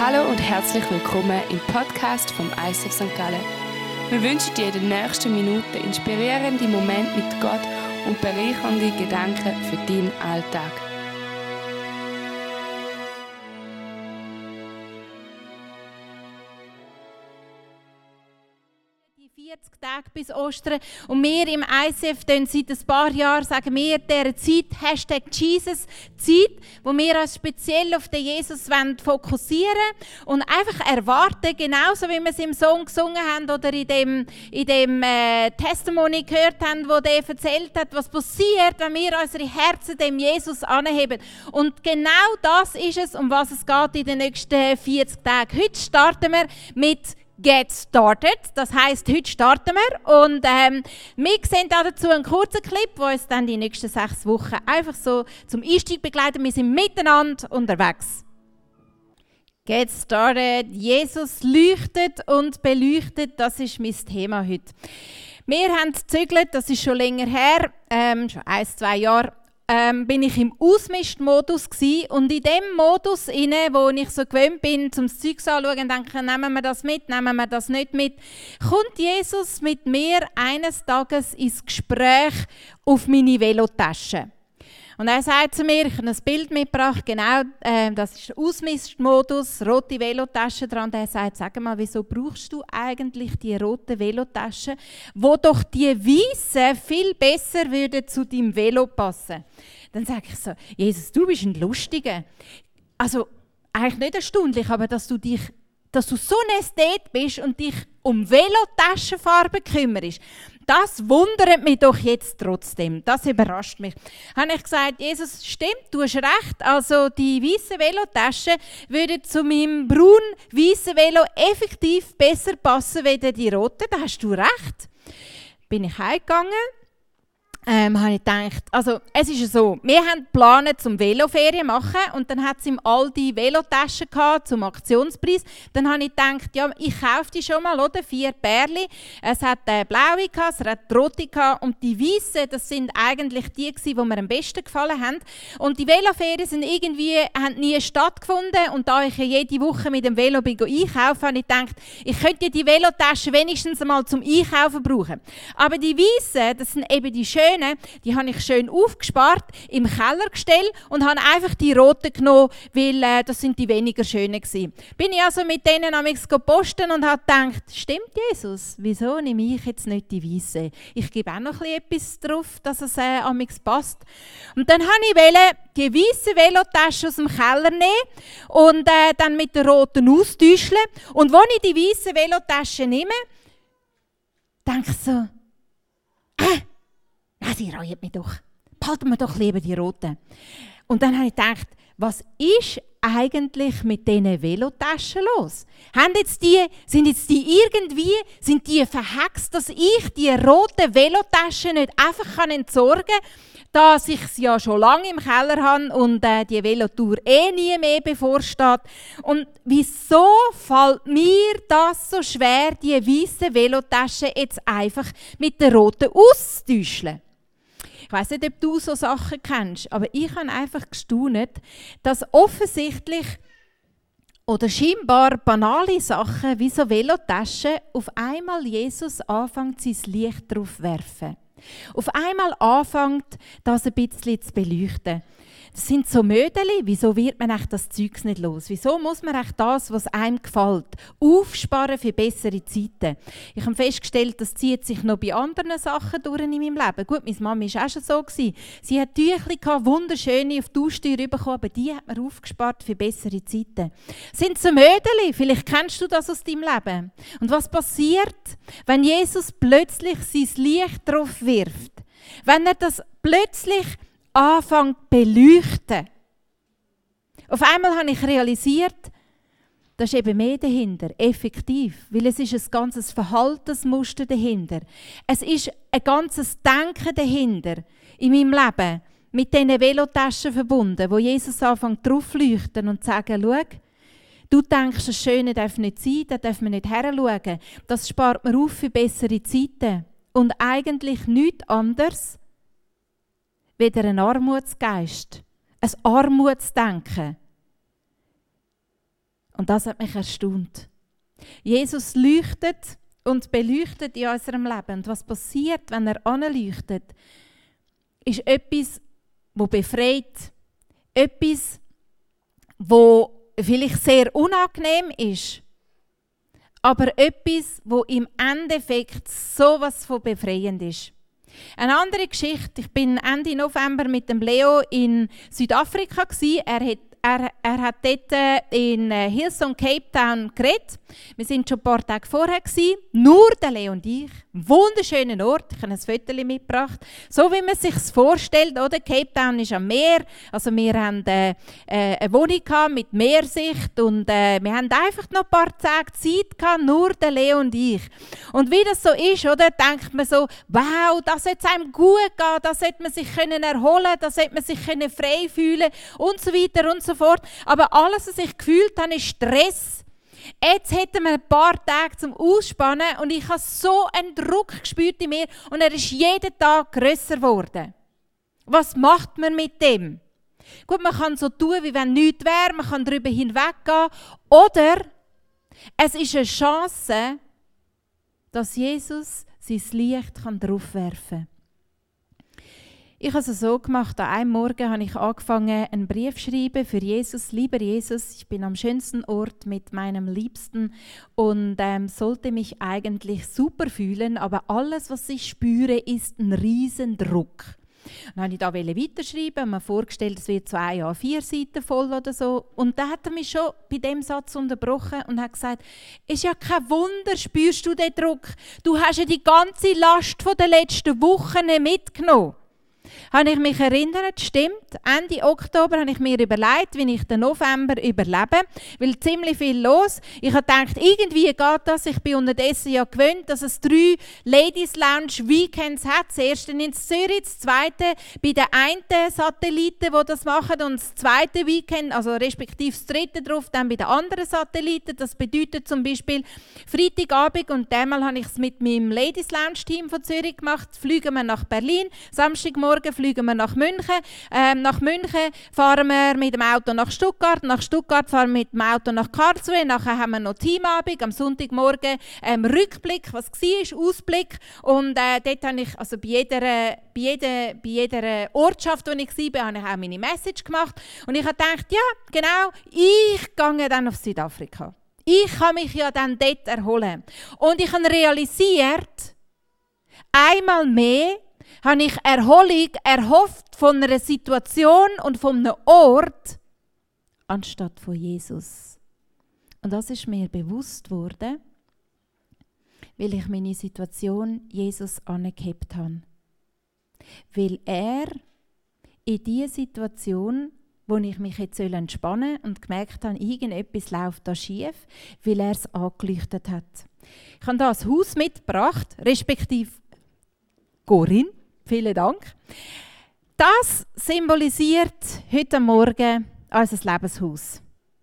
Hallo und herzlich willkommen im Podcast vom ICF St. Gallen. Wir wünschen dir in den nächsten Minuten inspirierende Momente mit Gott und bereichernde Gedanken für deinen Alltag. Die 40 Tage bis Ostern. Und wir im ICF seit ein paar Jahren sagen wir dieser Zeit #JesusZeit, wo wir uns speziell auf den Jesus fokussieren wollen und einfach erwarten, genauso wie wir es im Song gesungen haben oder in dem Testimony gehört haben, wo der erzählt hat, was passiert, wenn wir unsere Herzen dem Jesus anheben. Und genau das ist es, um was es geht in den nächsten 40 Tagen. Heute starten wir mit Get Started, das heisst, heute starten wir und wir sehen dazu einen kurzen Clip, der uns dann die nächsten 6 Wochen einfach so zum Einstieg begleitet. Wir sind miteinander unterwegs. Get Started, Jesus leuchtet und beleuchtet, das ist mein Thema heute. Wir haben gezügelt, das ist schon länger her, schon 1-2 Jahre. Bin ich im Ausmistmodus gsi und in dem Modus wo ich so gewöhnt bin, zum Zeug anschauen und denken, nehmen wir das mit, nehmen wir das nicht mit, kommt Jesus mit mir eines Tages ins Gespräch auf meine Velotasche. Und er sagt zu mir, ich habe ein Bild mitgebracht, genau, das ist der Ausmistmodus, rote Velotasche dran. Und er sagt, sag mal, wieso brauchst du eigentlich die rote Velotasche, wo doch die weiße viel besser würde zu deinem Velo passen? Dann sage ich so, Jesus, du bist ein Lustiger. Also eigentlich nicht erstaunlich, aber dass du so ein Ästhet bist und dich um Velotaschenfarbe kümmerst, das wundert mich doch jetzt trotzdem. Das überrascht mich. Habe ich gesagt, Jesus, stimmt, du hast recht. Also die weiße Velotasche würde zu meinem braun-weißen Velo effektiv besser passen als die rote. Da hast du recht. Bin ich heimgegangen. Habe ich gedacht, also es ist ja so, wir haben geplant zum Veloferien machen und dann hat es im Aldi Velotaschen gehabt zum Aktionspreis. Dann habe ich gedacht, ja, ich kaufe die schon mal, oder? 4 Pärchen. Es hat blaue gehabt, es hat rote gehabt und die weißen, das sind eigentlich die gewesen, die mir am besten gefallen haben. Und die Veloferien haben nie stattgefunden und da ich ja jede Woche mit dem Velo einkaufen, habe ich gedacht, ich könnte die Velotasche wenigstens mal zum Einkaufen brauchen. Aber die weißen, das sind eben die schönen, die habe ich schön aufgespart, im Keller gestellt und habe einfach die roten genommen, weil das sind die weniger schönen gewesen. Bin ich also mit denen amigs posten und habe gedacht, stimmt Jesus, wieso nehme ich jetzt nicht die weiße? Ich gebe auch noch etwas drauf, dass es amigs passt. Und dann habe ich die weiße Velotasche aus dem Keller nehmen und dann mit der roten austauschen. Und als ich die weiße Velotasche nehme, denke ich so, sie reut mich doch. Behalten wir doch lieber die roten. Und dann habe ich gedacht, was ist eigentlich mit diesen Velotaschen los? Sind die verhext, dass ich die roten Velotaschen nicht einfach entsorgen kann, da ich sie ja schon lange im Keller habe und die Velotour nie mehr bevorsteht? Und wieso fällt mir das so schwer, die weißen Velotaschen jetzt einfach mit der roten auszutauschen? Ich weiss nicht, ob du so Sachen kennst, aber ich habe einfach gestaunt, dass offensichtlich oder scheinbar banale Sachen wie so Velotaschen auf einmal Jesus anfängt, sein Licht drauf zu werfen. Auf einmal anfängt, das ein bisschen zu beleuchten. Das sind so Mödeli, wieso wird man echt das Zeugs nicht los? Wieso muss man echt das, was einem gefällt, aufsparen für bessere Zeiten? Ich habe festgestellt, das zieht sich noch bei anderen Sachen durch in meinem Leben. Gut, meine Mama war auch schon so. Sie hat Tüchli gehabt, wunderschöne auf die Haustür bekommen, aber die hat man aufgespart für bessere Zeiten. Das sind so Mödeli, vielleicht kennst du das aus deinem Leben. Und was passiert, wenn Jesus plötzlich sein Licht drauf wirft? Wenn er das plötzlich anfängt zu beleuchten. Auf einmal habe ich realisiert, da ist eben mehr dahinter, effektiv, weil es ist ein ganzes Verhaltensmuster dahinter. Es ist ein ganzes Denken dahinter in meinem Leben, mit diesen Velotaschen verbunden, wo Jesus anfängt drauf zu leuchten und zu sagen, schau, du denkst, das Schöne darf nicht sein, da darf man nicht heranschauen. Das spart man auf für bessere Zeiten. Und eigentlich nichts anderes, wieder ein Armutsgeist, ein Armutsdenken. Und das hat mich erstaunt. Jesus leuchtet und beleuchtet in unserem Leben. Und was passiert, wenn er anleuchtet, ist etwas, das befreit. Etwas, das vielleicht sehr unangenehm ist. Aber etwas, das im Endeffekt sowas von befreiend ist. Eine andere Geschichte, ich bin Ende November mit dem Leo in Südafrika gsi. Er hat dort in Hillsong Cape Town geredet. Wir waren schon ein paar Tage vorher gewesen, nur der Leo und ich. Ein wunderschöner Ort. Ich habe ein Foto mitgebracht. So wie man es sich vorstellt, oder? Cape Town ist am Meer. Also wir hatten eine Wohnung mit Meersicht und wir hatten einfach noch ein paar Tage Zeit gehabt, nur der Leo und ich. Und wie das so ist, oder, denkt man so, wow, das sollte einem gut gehen, da sollte man sich erholen können, da sollte man sich frei fühlen und so weiter und so fort. Aber alles, was ich gefühlt habe, ist Stress. Jetzt hätten wir ein paar Tage zum Ausspannen und ich habe so einen Druck gespürt in mir und er ist jeden Tag grösser geworden. Was macht man mit dem? Gut, man kann so tun, wie wenn nichts wäre, man kann darüber hinweggehen. Oder es ist eine Chance, dass Jesus sein Licht drauf werfen kann. Ich habe es so gemacht, an einem Morgen habe ich angefangen, einen Brief zu schreiben für Jesus. Lieber Jesus, ich bin am schönsten Ort mit meinem Liebsten und sollte mich eigentlich super fühlen, aber alles, was ich spüre, ist ein Riesendruck. Dann wollte ich da weiterschreiben und mir vorgestellt, es wird 2 A4 Seiten voll oder so. Und dann hat er mich schon bei dem Satz unterbrochen und hat gesagt, ist ja kein Wunder, spürst du den Druck. Du hast ja die ganze Last der letzten Wochen mitgenommen. Habe ich mich erinnert, stimmt, Ende Oktober habe ich mir überlegt, wie ich den November überlebe, weil ziemlich viel los. Ich habe gedacht, irgendwie geht das. Ich bin unterdessen ja gewöhnt, dass es 3 Ladies Lounge Weekends hat. Das erste in Zürich, das zweite bei den einen Satelliten, die das machen, und das zweite Weekend, also respektive das dritte drauf, dann bei den anderen Satelliten. Das bedeutet zum Beispiel Freitagabend, und einmal habe ich es mit meinem Ladies Lounge Team von Zürich gemacht, fliegen wir nach Berlin, Samstagmorgen fliegen wir nach München. Nach München fahren wir mit dem Auto nach Stuttgart. Nach Stuttgart fahren wir mit dem Auto nach Karlsruhe. Nachher haben wir noch Teamabend. Am Sonntagmorgen Rückblick, was war, Ausblick. Und dort habe ich, also bei jeder Ortschaft, wo ich war, habe ich auch meine Message gemacht. Und ich habe gedacht, ja, genau, ich gehe dann auf Südafrika. Ich kann mich ja dann dort erholen. Und ich habe realisiert, einmal mehr, habe ich Erholung erhofft von einer Situation und von einem Ort, anstatt von Jesus. Und das ist mir bewusst worden, weil ich meine Situation Jesus angehebt habe. Weil er in dieser Situation, wo ich mich jetzt entspannen soll und gemerkt habe, irgendetwas läuft da schief, weil er es angeleuchtet hat. Ich habe da ein Haus mitgebracht, respektive Corinne. Vielen Dank. Das symbolisiert heute Morgen unser Lebenshaus.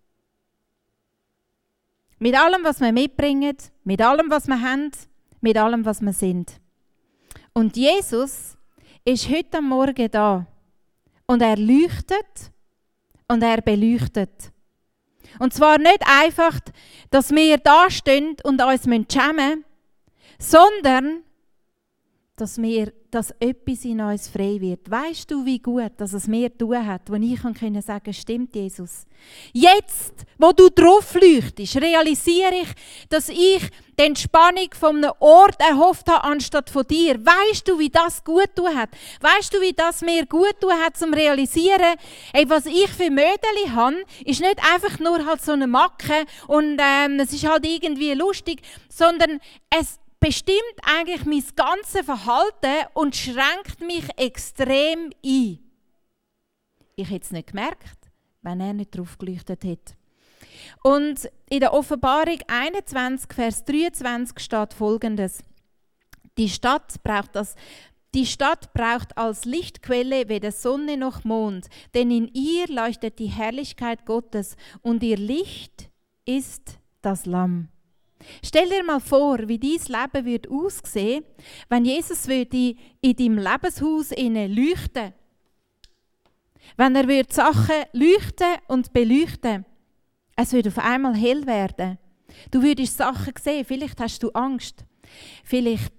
Mit allem, was wir mitbringen, mit allem, was wir haben, mit allem, was wir sind. Und Jesus ist heute Morgen da. Und er leuchtet und er beleuchtet. Und zwar nicht einfach, dass wir da stehen und uns schämen müssen, sondern dass etwas in uns frei wird. Weisst du, wie gut dass es mir tun hat, wo ich sagen kann, stimmt, Jesus. Jetzt, wo du drauf leuchtest, realisiere ich, dass ich die Entspannung von einem Ort erhofft habe, anstatt von dir. Weisst du, wie das gut tun hat? Weisst du, wie das mir gut tun hat, zum realisieren, was ich für Mödeli habe, ist nicht einfach nur halt so eine Macke und es ist halt irgendwie lustig, sondern es bestimmt eigentlich mein ganzes Verhalten und schränkt mich extrem ein. Ich hätte es nicht gemerkt, wenn er nicht drauf geleuchtet hätte. Und in der Offenbarung 21, Vers 23 steht Folgendes. Die Stadt braucht als Lichtquelle weder Sonne noch Mond, denn in ihr leuchtet die Herrlichkeit Gottes und ihr Licht ist das Lamm. Stell dir mal vor, wie dein Leben wird aussehen, wenn Jesus würde in deinem Lebenshaus leuchten würde. Wenn er würde Sachen leuchten und beleuchten. Es würde auf einmal hell werden. Du würdest Sachen sehen, vielleicht hast du Angst. Vielleicht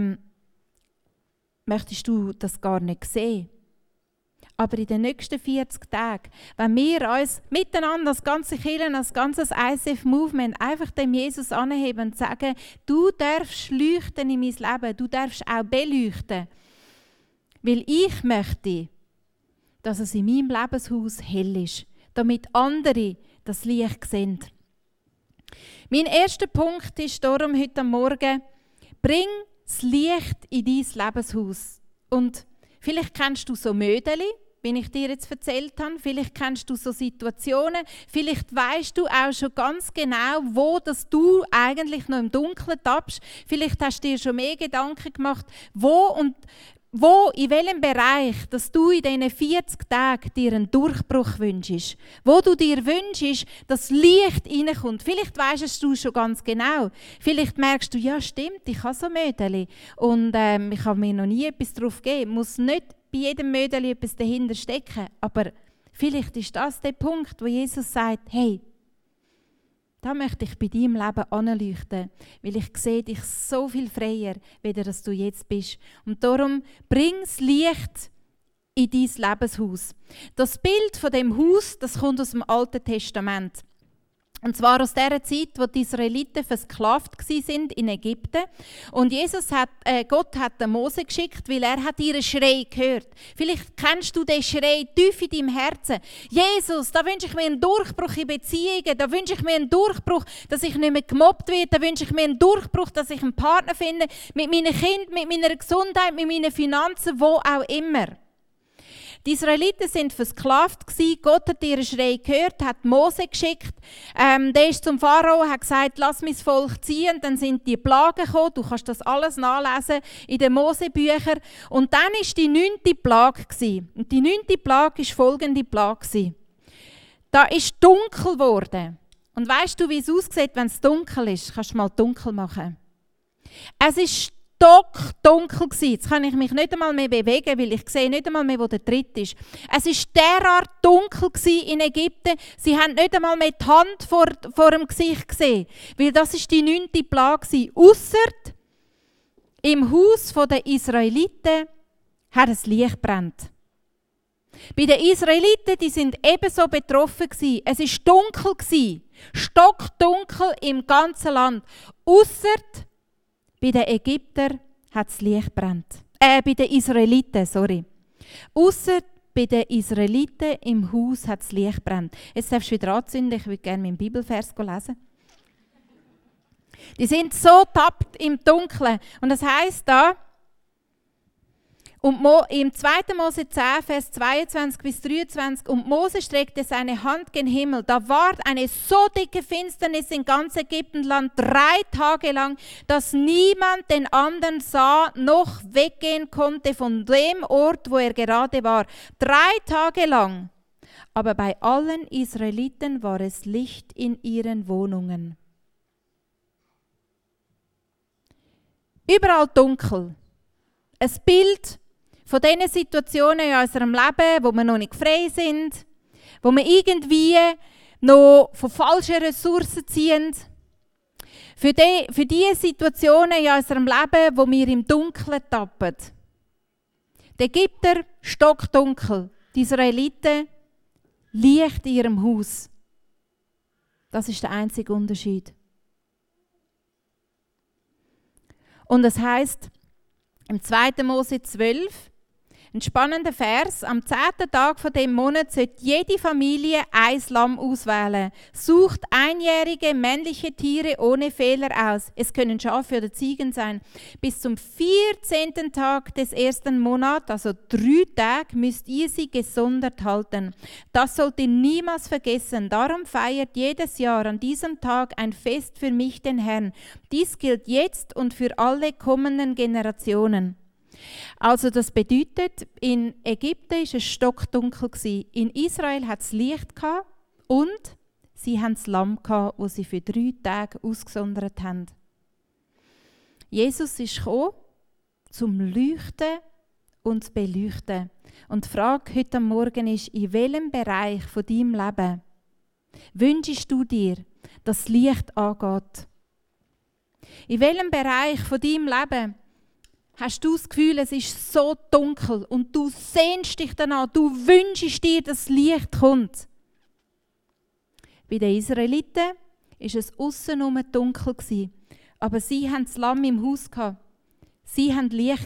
möchtest du das gar nicht sehen. Aber in den nächsten 40 Tagen, wenn wir uns miteinander, das ganze Kirchen, das ganze ICF-Movement, einfach dem Jesus anheben und sagen, du darfst leuchten in mein Leben, du darfst auch beleuchten. Weil ich möchte, dass es in meinem Lebenshaus hell ist, damit andere das Licht sehen. Mein erster Punkt ist darum heute Morgen, bring das Licht in dein Lebenshaus. Und vielleicht kennst du so Mödeli, wie ich dir jetzt erzählt habe. Vielleicht kennst du so Situationen. Vielleicht weißt du auch schon ganz genau, wo dass du eigentlich noch im Dunkeln tappst. Vielleicht hast du dir schon mehr Gedanken gemacht, wo, in welchem Bereich, dass du in diesen 40 Tagen dir einen Durchbruch wünschst. Wo du dir wünschst, dass Licht reinkommt. Vielleicht weisst du schon ganz genau. Vielleicht merkst du, ja stimmt, ich habe so Mödeli. Und ich habe mir noch nie etwas darauf gegeben. Muss nicht bei jedem Mödeli etwas dahinter stecken. Aber vielleicht ist das der Punkt, wo Jesus sagt, hey, da möchte ich bei deinem Leben anleuchten, weil ich sehe dich so viel freier, weder dass du jetzt bist. Und darum bring das Licht in dein Lebenshaus. Das Bild von dem Haus, das kommt aus dem Alten Testament. Und zwar aus der Zeit, wo die Israeliten versklavt waren in Ägypten. Und Gott hat den Mose geschickt, weil er hat ihren Schrei gehört. Vielleicht kennst du den Schrei tief in deinem Herzen. Jesus, da wünsche ich mir einen Durchbruch in Beziehungen. Da wünsche ich mir einen Durchbruch, dass ich nicht mehr gemobbt werde. Da wünsche ich mir einen Durchbruch, dass ich einen Partner finde. Mit meinen Kindern, mit meiner Gesundheit, mit meinen Finanzen, wo auch immer. Die Israeliten waren versklavt. Gott hat ihren Schrei gehört, hat Mose geschickt. Der ist zum Pharao, hat gesagt, lass mein Volk ziehen. Dann sind die Plagen gekommen. Du kannst das alles nachlesen in den Mosebüchern. Und dann war die 9. Plage. Und die 9. Plage war folgende Plage. Da ist dunkel geworden. Und weißt du, wie es aussieht, wenn es dunkel ist? Kannst du mal dunkel machen. Es ist stockdunkel gsi. Jetzt kann ich mich nicht einmal mehr bewegen, weil ich sehe nicht einmal mehr, wo der Tritt ist. Es war derart dunkel in Ägypten, sie haben nicht einmal mehr die Hand vor dem Gesicht gesehen, weil das ist die 9. Plage. Ausser im Haus der Israeliten hat es Licht brennt. Bei den Israeliten, die sind ebenso betroffen gsi. Es war dunkel gsi, stockdunkel im ganzen Land. Ausser bei den Ägyptern hat es Licht brennt. Bei den Israeliten, sorry. Ausser bei den Israeliten im Haus hat es Licht brennt. Jetzt darfst du wieder anzünden, ich würde gerne meinen Bibelvers lesen. Die sind so tappt im Dunkeln. Und das heisst da, und im 2. Mose 10, Vers 22 bis 23, und Mose streckte seine Hand gen Himmel. Da ward eine so dicke Finsternis in ganz Ägyptenland 3 Tage lang, dass niemand den anderen sah, noch weggehen konnte von dem Ort, wo er gerade war. 3 Tage lang. Aber bei allen Israeliten war es Licht in ihren Wohnungen. Überall dunkel. Ein Bild von diesen Situationen in unserem Leben, wo wir noch nicht frei sind, wo wir irgendwie noch von falschen Ressourcen ziehen. Für diese Situationen in unserem Leben, wo wir im Dunkeln tappen. Die Ägypter stockdunkel, die Israeliten Licht in ihrem Haus. Das ist der einzige Unterschied. Und es heisst im 2. Mose 12, ein spannender Vers. Am 10. Tag von dem Monat sollte jede Familie ein Lamm auswählen. Sucht einjährige männliche Tiere ohne Fehler aus. Es können Schafe oder Ziegen sein. Bis zum 14. Tag des 1. Monats, also 3 Tage, müsst ihr sie gesondert halten. Das sollt ihr niemals vergessen. Darum feiert jedes Jahr an diesem Tag ein Fest für mich, den Herrn. Dies gilt jetzt und für alle kommenden Generationen. Also das bedeutet, in Ägypten war es stockdunkel. In Israel hat es Licht gehabt und sie hatten das Lamm gehabt, das sie für 3 Tage ausgesondert haben. Jesus ist gekommen, zum Leuchten und zu beleuchten. Und die Frage heute Morgen ist, in welchem Bereich von deinem Leben Wünschst du dir, dass das Licht angeht? In welchem Bereich von deinem Leben hast du das Gefühl, es ist so dunkel und du sehnst dich danach, du wünschst dir, dass das Licht kommt? Bei den Israeliten war es aussenrum dunkel, aber sie hatten das Lamm im Haus. Sie hatten Licht.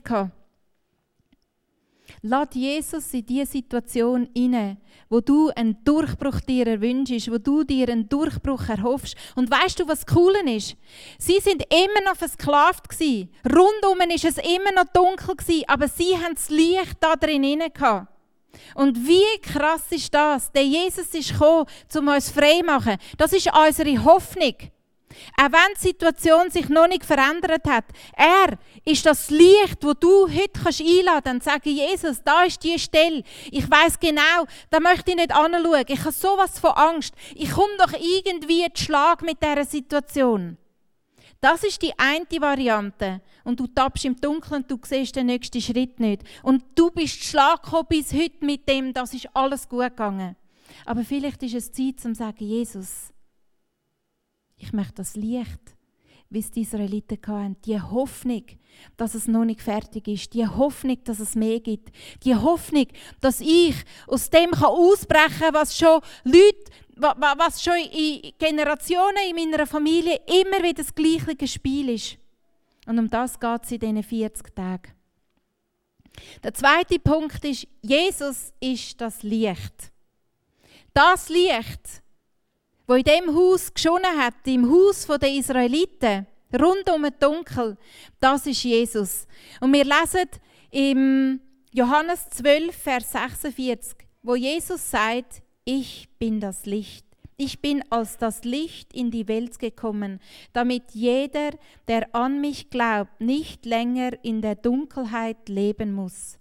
Lass Jesus in diese Situation hinein, wo du einen Durchbruch dir erwünschst, wo du dir einen Durchbruch erhoffst. Und weißt du, was cool ist? Sie sind immer noch versklavt gewesen. Rundum war es immer noch dunkel gewesen, aber sie haben das Licht da drin hinein gehabt. Und wie krass ist das? Der Jesus ist gekommen, um uns frei zu machen. Das ist unsere Hoffnung. Auch wenn die Situation sich noch nicht verändert hat, er ist das Licht, das du heute einladen kannst und sagen, Jesus, da ist die Stelle. Ich weiss genau, da möchte ich nicht anschauen. Ich habe sowas von Angst. Ich komme doch irgendwie zu Schlag mit dieser Situation. Das ist die eine Variante. Und du tappst im Dunkeln und du siehst den nächsten Schritt nicht. Und du bist zu Schlag gekommen bis heute mit dem, das ist alles gut gegangen. Aber vielleicht ist es Zeit, zu sagen, Jesus, ich möchte das Licht, wie es die Israeliten hatten, die Hoffnung, dass es noch nicht fertig ist, die Hoffnung, dass es mehr gibt, die Hoffnung, dass ich aus dem ausbrechen kann, was schon Leute, was schon in Generationen in meiner Familie immer wieder das gleiche Spiel ist. Und um das geht es in diesen 40 Tagen. Der zweite Punkt ist, Jesus ist das Licht. Das Licht, wo in dem Haus geschonnen hat, im Haus der Israeliten, rundum dunkel, das ist Jesus. Und wir lesen im Johannes 12, Vers 46, wo Jesus sagt, ich bin das Licht. Ich bin als das Licht in die Welt gekommen, damit jeder, der an mich glaubt, nicht länger in der Dunkelheit leben muss.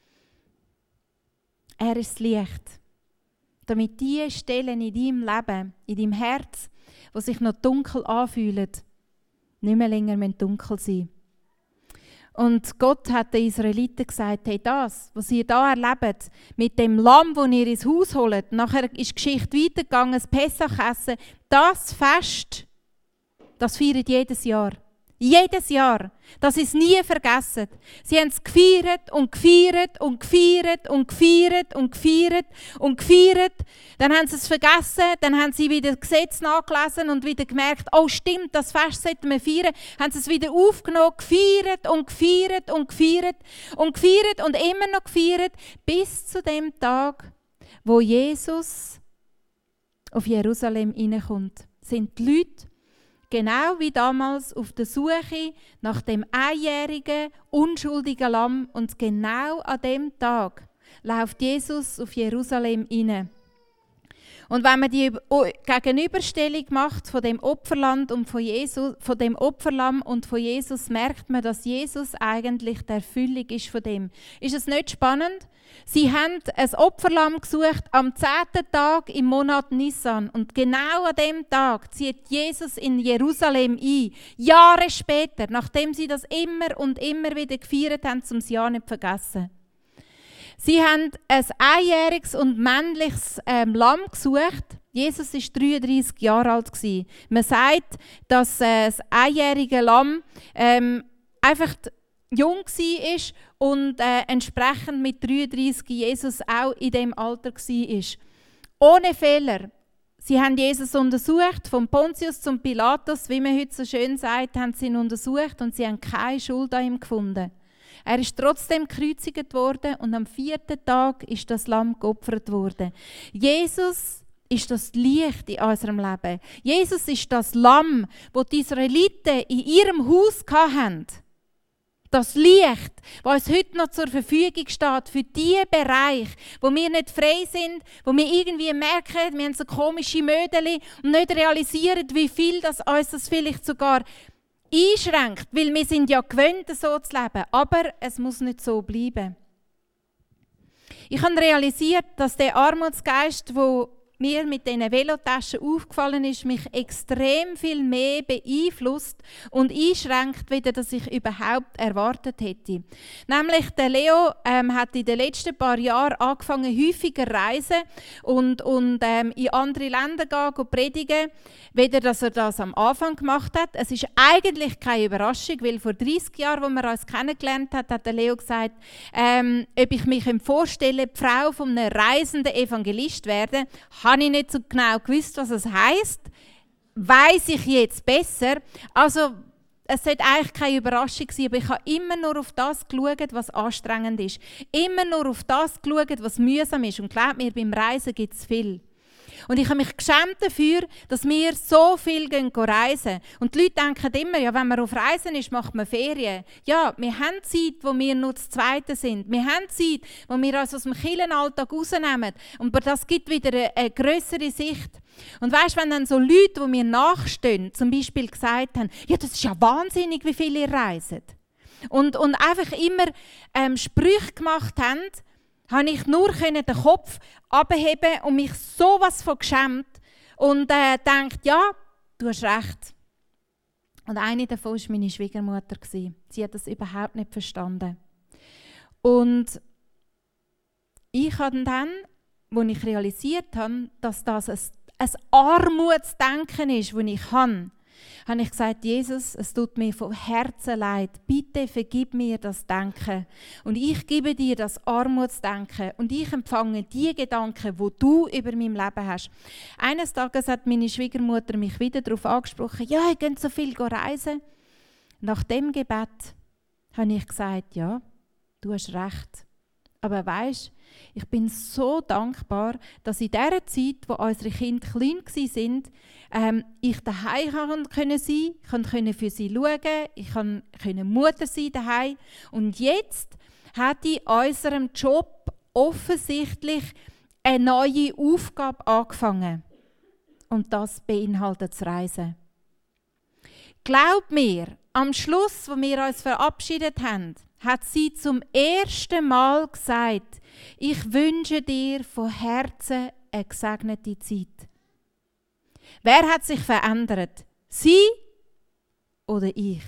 Er ist das Licht. Damit die Stellen in deinem Leben, in deinem Herz, die sich noch dunkel anfühlen, nicht mehr länger dunkel sein. Und Gott hat den Israeliten gesagt, hey, das, was ihr da erlebt, mit dem Lamm, das ihr ins Haus holt, nachher ist die Geschichte weitergegangen, das Pessachessen, das Fest, das feiert jedes Jahr. Jedes Jahr. Das ist nie vergessen. Sie haben es gefeiert und gefeiert und gefeiert und gefeiert und gefeiert und gefeiert. Dann haben sie es vergessen, dann haben sie wieder das Gesetz nachgelesen und wieder gemerkt, oh stimmt, das Fest sollten wir feiern. Haben sie es wieder aufgenommen, gefeiert und gefeiert und gefeiert und gefeiert und immer noch gefeiert, bis zu dem Tag, wo Jesus auf Jerusalem hineinkommt. Sind die Leute genau wie damals auf der Suche nach dem einjährigen, unschuldigen Lamm. Und genau an dem Tag läuft Jesus auf Jerusalem hinein. Und wenn man die Gegenüberstellung macht von dem Opferlamm und von Jesus, merkt man, dass Jesus eigentlich die Erfüllung ist von dem. Ist es nicht spannend? Sie haben ein Opferlamm gesucht am 10. Tag im Monat Nisan. Und genau an dem Tag zieht Jesus in Jerusalem ein. Jahre später, nachdem sie das immer und immer wieder gefeiert haben, um es ja nicht zu vergessen. Sie haben ein einjähriges und männliches Lamm gesucht. Jesus war 33 Jahre alt. Man sagt, dass das einjährige Lamm einfach jung war und entsprechend mit 33 Jesus auch in dem Alter war. Ohne Fehler. Sie haben Jesus untersucht, von Pontius zum Pilatus, wie man heute so schön sagt, haben sie ihn untersucht und sie haben keine Schuld an ihm gefunden. Er ist trotzdem gekreuzigt worden und am 4. Tag ist das Lamm geopfert worden. Jesus ist das Licht in unserem Leben. Jesus ist das Lamm, das die Israeliten in ihrem Haus hatten. Das Licht, das uns heute noch zur Verfügung steht für die Bereiche, wo wir nicht frei sind, wo wir irgendwie merken, wir haben so komische Mödeli und nicht realisieren, wie viel das uns das vielleicht sogar einschränkt, weil wir sind ja gewöhnt, so zu leben. Aber es muss nicht so bleiben. Ich habe realisiert, dass der Armutsgeist, der mir mit diesen Velotaschen aufgefallen ist, mich extrem viel mehr beeinflusst und einschränkt, wie das ich überhaupt erwartet hätte. Nämlich der Leo hat in den letzten paar Jahren angefangen, häufiger reisen und in andere Länder gehen predigen, weder dass er das am Anfang gemacht hat. Es ist eigentlich keine Überraschung, weil vor 30 Jahren, als wir uns kennengelernt haben, hat der Leo gesagt, ob ich mich vorstelle, die Frau von einem reisenden Evangelist werden, habe ich nicht so genau gewusst, was es heisst. Weiss ich jetzt besser. Also, es sollte eigentlich keine Überraschung sein, aber ich habe immer nur auf das geschaut, was anstrengend ist. Immer nur auf das geschaut, was mühsam ist. Und glaubt mir, beim Reisen gibt es viel. Und ich habe mich geschämt dafür, dass wir so viel reisen. Und die Leute denken immer, ja, wenn man auf Reisen ist, macht man Ferien. Ja, wir haben Zeit, wo wir nur das Zweite sind. Wir haben Zeit, wo wir uns aus dem Kirchenalltag rausnehmen. Aber das gibt wieder eine grössere Sicht. Und weisst, wenn dann so Leute, die mir nachstehen, zum Beispiel gesagt haben, ja, das ist ja wahnsinnig, wie viel ihr reist. Und einfach immer Sprüche gemacht haben, habe ich nur den Kopf abheben und mich sowas von geschämt und gedacht, ja, du hast recht. Und eine davon war meine Schwiegermutter. Sie hat das überhaupt nicht verstanden. Und ich habe dann, als ich realisiert habe, dass das ein Armutsdenken ist, das ich habe ich gesagt, Jesus, es tut mir von Herzen leid. Bitte vergib mir das Denken. Und ich gebe dir das Armutsdenken. Und ich empfange die Gedanken, die du über mein Leben hast. Eines Tages hat meine Schwiegermutter mich wieder darauf angesprochen, ja, ich gehe so viel reisen. Nach dem Gebet habe ich gesagt, ja, du hast recht. Aber weisst, ich bin so dankbar, dass in der Zeit, wo unsere Kinder klein waren, ich daheim sein konnte, ich konnte für sie schauen, ich konnte Mutter sein daheim. Und jetzt hat in unserem Job offensichtlich eine neue Aufgabe angefangen. Und das beinhaltet das Reisen. Glaub mir, am Schluss, wo wir uns verabschiedet haben, hat sie zum ersten Mal gesagt, ich wünsche dir von Herzen eine gesegnete Zeit. Wer hat sich verändert? Sie oder ich?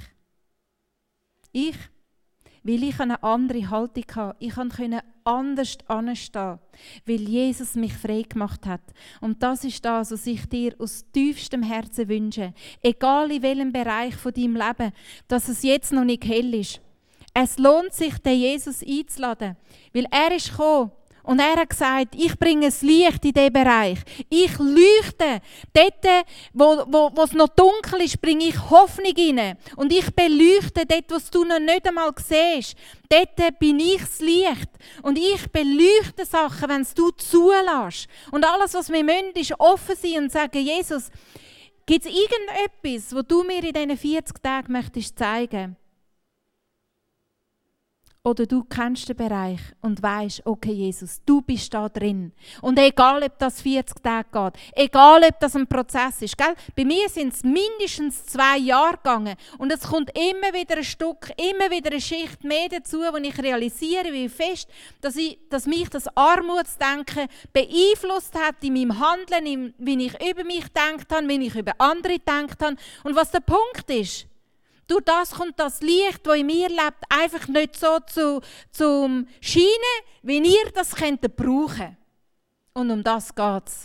Ich, weil ich eine andere Haltung hatte. Ich konnte anders anstehen, weil Jesus mich frei gemacht hat. Und das ist das, was ich dir aus tiefstem Herzen wünsche. Egal in welchem Bereich von deinem Leben, dass es jetzt noch nicht hell ist. Es lohnt sich, den Jesus einzuladen, weil er ist gekommen und er hat gesagt, ich bringe das Licht in diesen Bereich. Ich leuchte. Dort, wo es noch dunkel ist, bringe ich Hoffnung rein. Und ich beleuchte dort, was du noch nicht einmal siehst. Dort bin ich das Licht. Und ich beleuchte Sachen, wenn es du zulässt. Und alles, was wir müssen, ist offen sein und sagen, Jesus, gibt es irgendetwas, was du mir in diesen 40 Tagen möchtest zeigen? Oder du kennst den Bereich und weißt, okay, Jesus, du bist da drin. Und egal, ob das 40 Tage geht, egal, ob das ein Prozess ist. Gell? Bei mir sind es mindestens 2 Jahre gegangen. Und es kommt immer wieder ein Stück, immer wieder eine Schicht mehr dazu, wo ich realisiere, wie fest, dass mich das Armutsdenken beeinflusst hat in meinem Handeln, wie ich über mich gedacht habe, wie ich über andere gedacht habe. Und was der Punkt ist, durch das kommt das Licht, das in mir lebt, einfach nicht so zum Scheinen, wie ihr das könntet brauchen. Und um das geht es.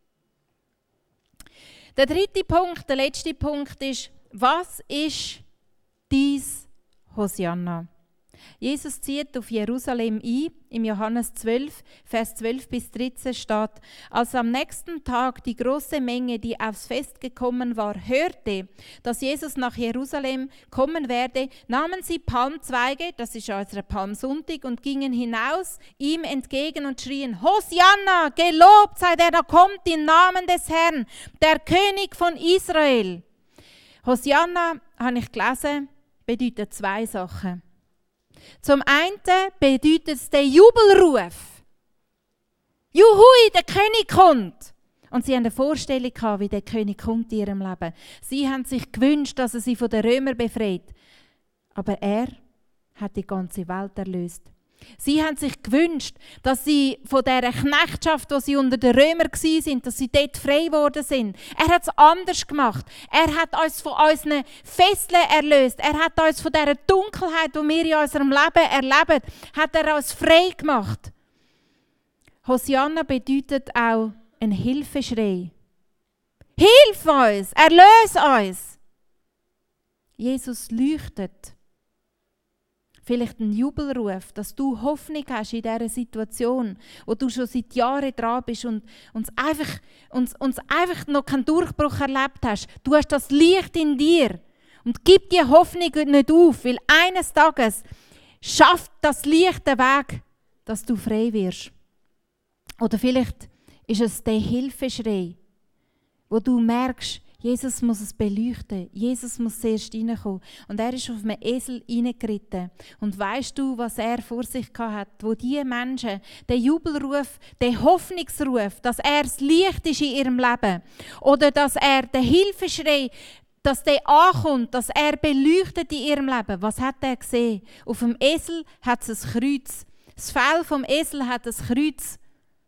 Der dritte Punkt, der letzte Punkt ist, was ist dein Hosianna? Jesus zieht auf Jerusalem ein. Im Johannes 12, Vers 12 bis 13 steht, als am nächsten Tag die große Menge, die aufs Fest gekommen war, hörte, dass Jesus nach Jerusalem kommen werde, nahmen sie Palmzweige, das ist unser Palmsonntag, und gingen hinaus ihm entgegen und schrien, Hosianna, gelobt sei der, da kommt im Namen des Herrn, der König von Israel. Hosianna, habe ich gelesen, bedeutet 2 Sachen. Zum einen bedeutet es den Jubelruf. Juhui, der König kommt! Und sie haben eine Vorstellung gehabt, wie der König kommt in ihrem Leben. Sie haben sich gewünscht, dass er sie von den Römern befreit. Aber er hat die ganze Welt erlöst. Sie haben sich gewünscht, dass sie von dieser Knechtschaft, wo sie unter den Römern waren, dass sie dort frei geworden sind. Er hat es anders gemacht. Er hat uns von unseren Fesseln erlöst. Er hat uns von dieser Dunkelheit, die wir in unserem Leben erleben, hat er uns frei gemacht. Hosianna bedeutet auch ein Hilfeschrei. Hilf uns! Erlöse uns! Jesus leuchtet. Vielleicht ein Jubelruf, dass du Hoffnung hast in dieser Situation, wo du schon seit Jahren dran bist und uns einfach noch keinen Durchbruch erlebt hast. Du hast das Licht in dir und gib die Hoffnung nicht auf, weil eines Tages schafft das Licht den Weg, dass du frei wirst. Oder vielleicht ist es der Hilfeschrei, wo du merkst, Jesus muss es beleuchten. Jesus muss zuerst reinkommen. Und er ist auf einen Esel reingeritten. Und weißt du, was er vor sich hatte? Wo die Menschen den Jubelruf, den Hoffnungsruf, dass er das Licht ist in ihrem Leben. Oder dass er den Hilfeschrei, dass der ankommt, dass er beleuchtet in ihrem Leben. Was hat er gesehen? Auf dem Esel hat es ein Kreuz. Das Fell vom Esel hat ein Kreuz.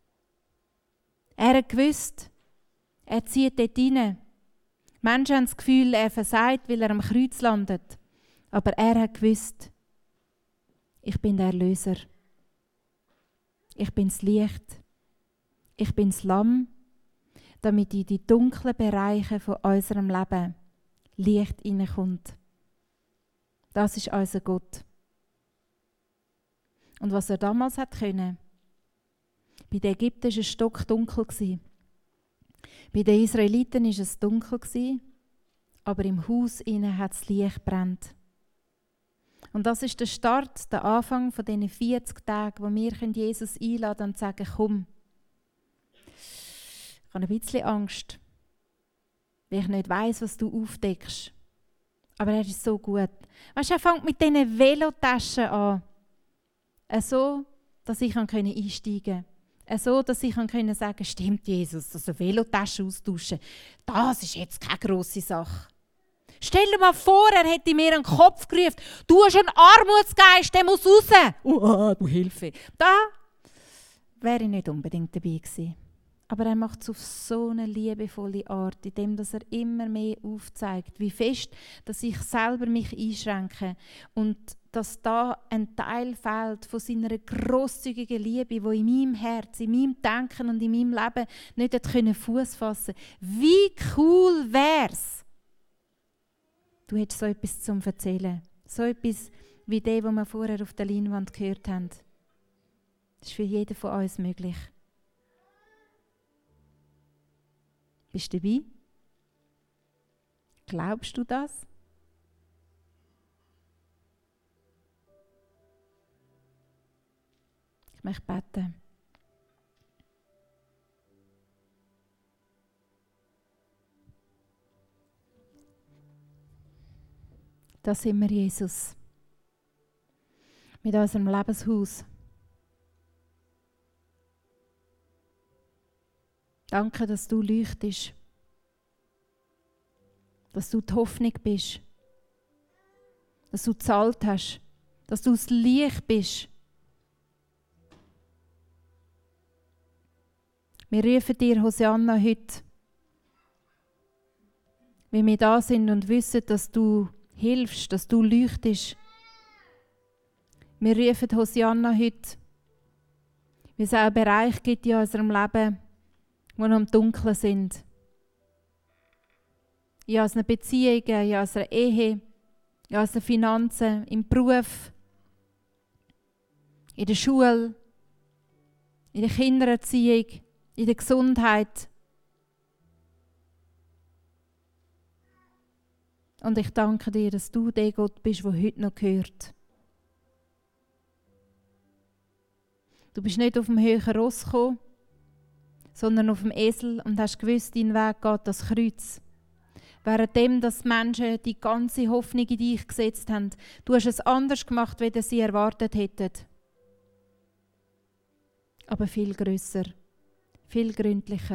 Er hat gewusst, er zieht dort rein. Menschen haben das Gefühl, er versagt, weil er am Kreuz landet. Aber er hat gewusst, ich bin der Erlöser. Ich bin das Licht. Ich bin das Lamm, damit in die dunklen Bereiche von unserem Leben Licht hineinkommt. Das ist unser Gott. Und was er damals hat können, bei den Ägyptern war es stockdunkel. Bei den Israeliten war es dunkel, aber im Haus innen hat das Licht brennt. Und das ist der Start, der Anfang von diesen 40 Tagen, wo wir Jesus einladen und sagen, komm. Ich habe ein bisschen Angst, weil ich nicht weiss, was du aufdeckst. Aber er ist so gut. Weißt du, er fängt mit diesen Velotaschen an. So, dass ich einsteigen kann. So, dass ich sagen kann, stimmt Jesus, also Velotasche austauschen, das ist jetzt keine grosse Sache. Stell dir mal vor, er hätte mir einen Kopf gerufen, du hast einen Armutsgeist, der muss raus. Du Hilfe. Da wäre ich nicht unbedingt dabei gewesen. Aber er macht es auf so eine liebevolle Art, indem er immer mehr aufzeigt, wie fest, dass ich selber mich einschränke und dass da ein Teil fehlt von seiner grosszügigen Liebe, die in meinem Herz, in meinem Denken und in meinem Leben nicht Fuß fassen konnte. Wie cool wär's? Du hättest so etwas zum Erzählen. So etwas wie das, was wir vorher auf der Leinwand gehört haben. Das ist für jeden von uns möglich. Bist du dabei? Glaubst du das? Ich möchte beten. Da sind wir, Jesus. Mit unserem Lebenshaus. Danke, dass du leuchtest. Dass du die Hoffnung bist. Dass du gezahlt hast. Dass du das Licht bist. Wir rufen dir, Hosianna, heute, weil wir da sind und wissen, dass du hilfst, dass du leuchtest. Wir rufen Hosianna heute, weil es auch Bereiche gibt in unserem Leben, die noch im Dunkeln sind. In unseren Beziehungen, in unserer Ehe, in unseren Finanzen, im Beruf, in der Schule, in der Kindererziehung, in der Gesundheit. Und ich danke dir, dass du der Gott bist, der heute noch gehört. Du bist nicht auf dem höheren Ross gekommen, sondern auf dem Esel und hast gewusst, dein Weg geht das Kreuz. Währenddem, dass die Menschen die ganze Hoffnung in dich gesetzt haben, du hast es anders gemacht, als sie erwartet hätten. Aber viel grösser. Viel gründlicher.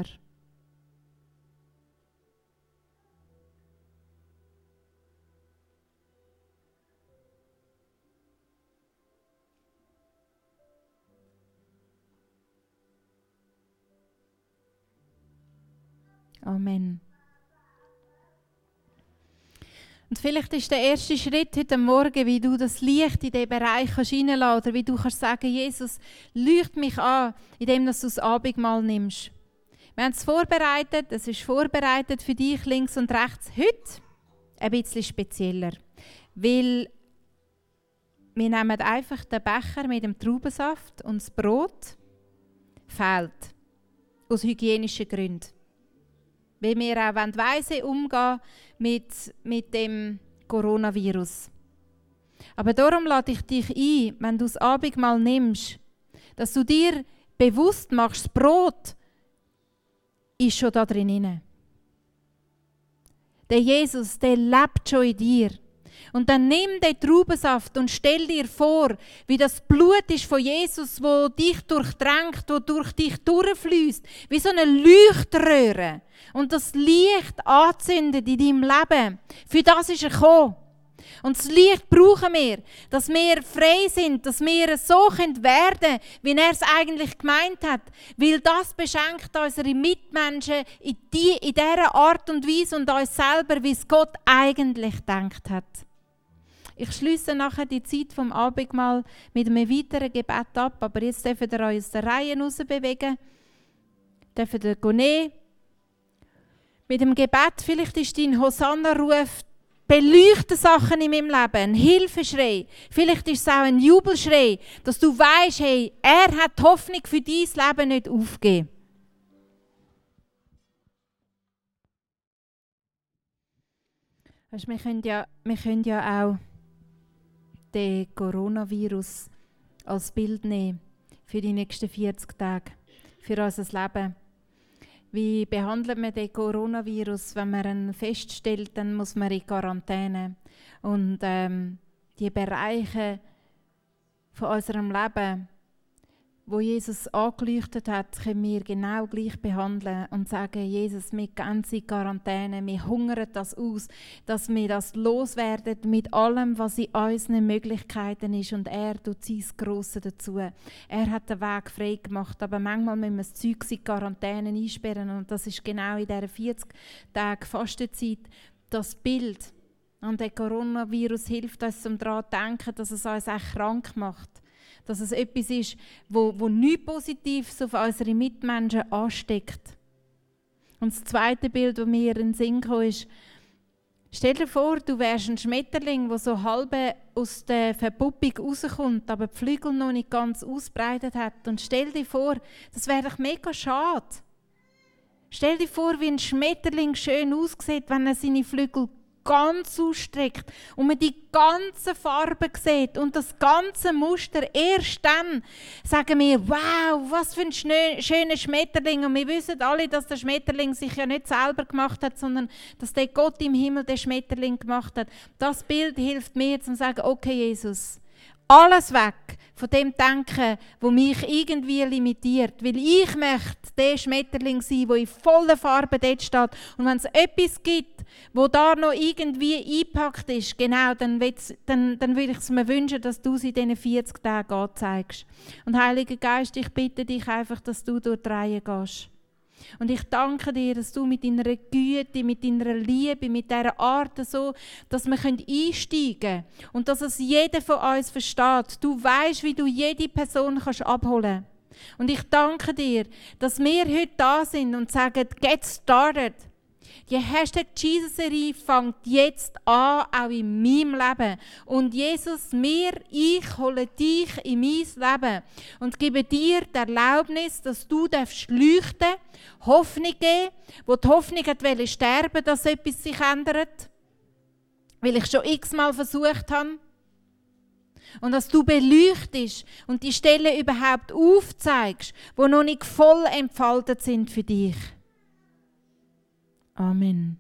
Amen. Und vielleicht ist der erste Schritt heute Morgen, wie du das Licht in diesen Bereich hineinlassen kannst, oder wie du kannst sagen, Jesus, leucht mich an, indem du das Abendmahl nimmst. Wir haben es vorbereitet, es ist vorbereitet für dich links und rechts. Heute ein bisschen spezieller, weil wir nehmen einfach den Becher mit dem Traubensaft und das Brot fehlt, aus hygienischen Gründen. Weil wir auch weise umgehen mit dem Coronavirus. Aber darum lade ich dich ein, wenn du das Abendmahl nimmst, dass du dir bewusst machst, das Brot ist schon da drin. Der Jesus, der lebt schon in dir. Und dann nimm den Traubensaft und stell dir vor, wie das Blut ist von Jesus, wo dich durchdrängt, wo durch dich durchfließt, wie so eine Leuchtröhre. Und das Licht anzündet in deinem Leben. Für das ist er gekommen. Und das Licht brauchen wir, dass wir frei sind, dass wir so werden können, wie er es eigentlich gemeint hat. Weil das beschenkt unsere Mitmenschen in dieser Art und Weise und uns selber, wie es Gott eigentlich gedacht hat. Ich schließe nachher die Zeit vom Abendmahl mit einem weiteren Gebet ab, aber jetzt dürft ihr euch aus der Reihe raus bewegen. Dürft ihr gehen. Mit dem Gebet, vielleicht ist dein Hosanna-Ruf, beleuchte Sachen in meinem Leben, ein Hilfeschrei. Vielleicht ist es auch ein Jubelschrei, dass du weißt, hey, er hat die Hoffnung für dein Leben nicht aufgegeben. Weißt, wir können ja auch den Coronavirus als Bild nehmen für die nächsten 40 Tage, für unser Leben. Wie behandelt man den Coronavirus? Wenn man ihn feststellt, dann muss man in Quarantäne. Und die Bereiche von unserem Leben, wo Jesus angeleuchtet hat, können wir genau gleich behandeln und sagen, Jesus, wir gehen in Quarantäne, wir hungern das aus, dass wir das loswerden mit allem, was in unseren Möglichkeiten ist, und er tut sein Grosses dazu. Er hat den Weg frei gemacht, aber manchmal müssen wir das Zeug in Quarantäne einsperren, und das ist genau in dieser 40 Tage Fastenzeit das Bild. Und der Coronavirus hilft uns, um daran zu denken, dass es uns auch krank macht. Dass es etwas ist, wo nichts Positives auf unsere Mitmenschen ansteckt. Und das zweite Bild, das mir in den Sinn kam, ist, stell dir vor, du wärst ein Schmetterling, der so halb aus der Verpuppung rauskommt, aber die Flügel noch nicht ganz ausbreitet hat. Und stell dir vor, das wäre doch mega schade. Stell dir vor, wie ein Schmetterling schön aussieht, wenn er seine Flügel ganz ausstreckt und man die ganze Farbe sieht und das ganze Muster. Erst dann sagen wir, wow, was für ein schöner Schmetterling. Und wir wissen alle, dass der Schmetterling sich ja nicht selber gemacht hat, sondern dass der Gott im Himmel den Schmetterling gemacht hat. Das Bild hilft mir, zu sagen, okay, Jesus, alles weg von dem Denken, das mich irgendwie limitiert. Weil ich möchte der Schmetterling sein, der in voller Farbe dort steht. Und wenn es etwas gibt, wo da noch irgendwie eingepackt ist, genau, dann würde ich es mir wünschen, dass du es in diesen 40 Tagen anzeigst. Und Heiliger Geist, ich bitte dich einfach, dass du durch die Reihe gehst. Und ich danke dir, dass du mit deiner Güte, mit deiner Liebe, mit dieser Art so, dass wir einsteigen können und dass es jeder von uns versteht. Du weißt, wie du jede Person abholen kannst. Und ich danke dir, dass wir heute da sind und sagen, get started. Die #Jesus-Serie fängt jetzt an, auch in meinem Leben. Und Jesus, ich hole dich in mein Leben und gebe dir die Erlaubnis, dass du leuchten darfst, Hoffnung geben, wo die Hoffnung hat sterben, dass etwas sich ändert, weil ich schon x-mal versucht habe. Und dass du beleuchtest und die Stellen überhaupt aufzeigst, die noch nicht voll entfaltet sind für dich. Amen.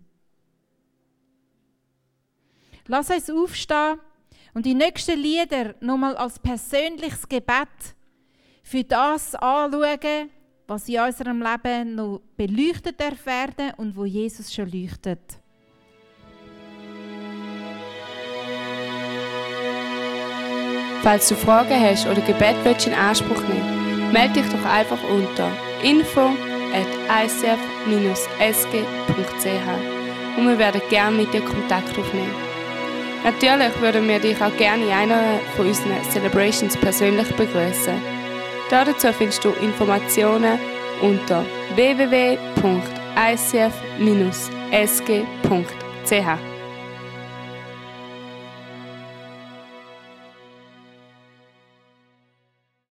Lass uns aufstehen und die nächsten Lieder nochmal als persönliches Gebet für das anschauen, was in unserem Leben noch beleuchtet werden darf und wo Jesus schon leuchtet. Falls du Fragen hast oder Gebet willst in Anspruch nehmen, melde dich doch einfach unter info@ und wir werden gerne mit dir Kontakt aufnehmen. Natürlich würden wir dich auch gerne in einer von unseren Celebrations persönlich begrüßen. Dazu findest du Informationen unter www.icf-sg.ch.